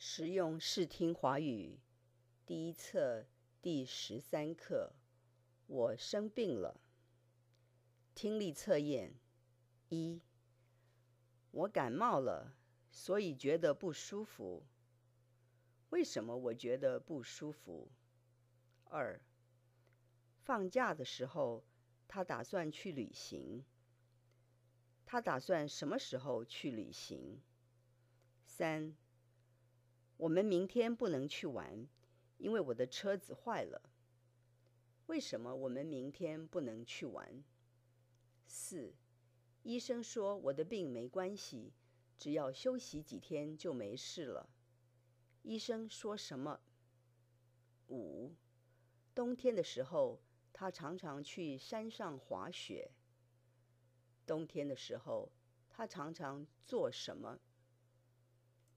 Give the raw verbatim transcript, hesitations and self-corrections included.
实用视听华语第一册第十三课，我生病了。听力测验一，我感冒了，所以觉得不舒服。为什么我觉得不舒服？二，放假的时候，他打算去旅行。他打算什么时候去旅行？三，我们明天不能去玩，因为我的车子坏了。为什么我们明天不能去玩？四，医生说我的病没关系，只要休息几天就没事了。医生说什么？五，冬天的时候，他常常去山上滑雪。冬天的时候，他常常做什么？